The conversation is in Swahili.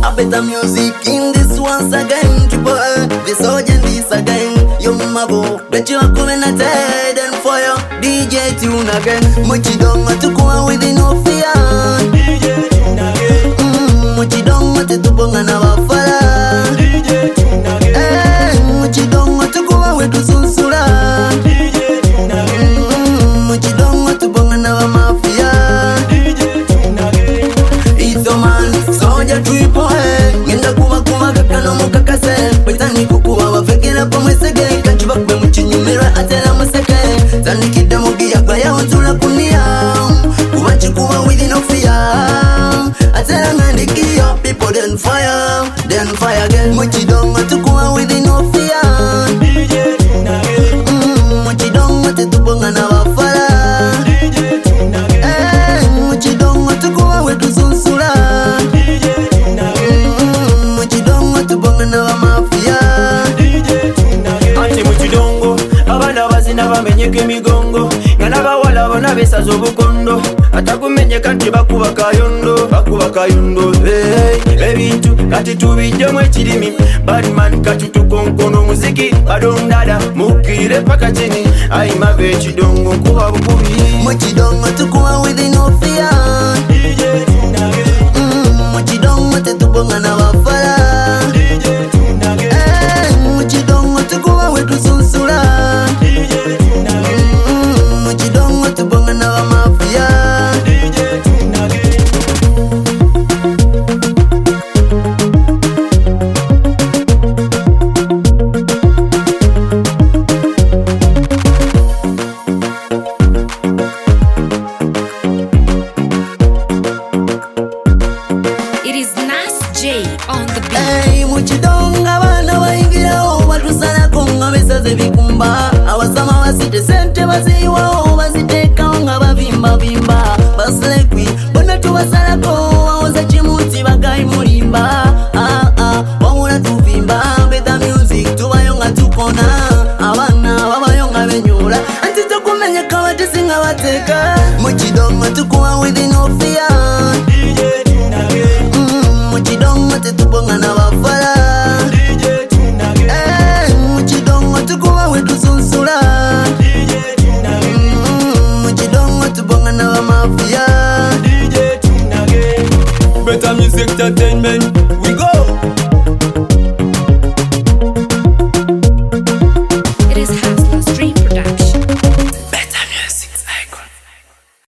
A better music in this once again. Triple A, this urgent this again. Yo mabo, bet you are coming at head and fire. DJ tune again. Mochidonga tukua with no fear. DJ tune again. Mochidonga tetubonga na wafala. DJ tune again. Mochidonga tukua with sunsura. DJ tune again. Mochidonga tubonga na wa mafia. DJ tune again. It's a man, soja triple A. Ngenda kuma kakano mukakase. Petani kukuwa wafekera pa mwesege. Kachiba kwe mchinyumira atela mweseke. Zani kida mugi ya kwa ya utula kunia. Kumachi kuwa within no fear. Atela ngandikia, people then fire again. Mochidonga tukuwa within no fear. DJ tuna again. Mochidonga tetubonga na wafala. DJ tuna again. Mochidonga tukuwa wetu sunsula. DJ tuna again. Mochidonga tubonga na wa mafia. DJ tuna again. Ati mochidongo, abana bazina bamenyeke migongo. Ngana bawala bona besazo bukondo. Atakumenye kanti bakuba kayondo. Hey, ebintu kati tubijje mwekirimi. Badman kati tukonkono muziki badondada mukire paka chini. Aima bechidongo kuba bukubi. Mochidonga tukuwa within no fear. DJ tuna again. Mochidonga tetubonga na wafala. DJ tuna again. Mochidonga tukuwa wetu sunsula. DJ tuna again. Mochidonga tubonga na wa mafia. DJ tuna again. It is Nas J on the beat. Hey, mochidonga bana baingirao batusala konga besaze bikumba. Awasama wasite sente baziwao baziteka nga bavimba. Baslekwi bona tubasala ko waoza chimuti bagai mulimba. Wamula tuvimba better music tubayonga tukona. Abana babayonga benyula anti tukumenya kawate singa bateka. Mochidonga tukuwa within no fear. DJ tuna again. Mochidonga tetubonga na wafala. DJ tuna again. Mochidonga tukuwa wetu sunsula. DJ tuna again. Mochidonga tubonga na wa mafia. DJ tuna again. Better music entertainment.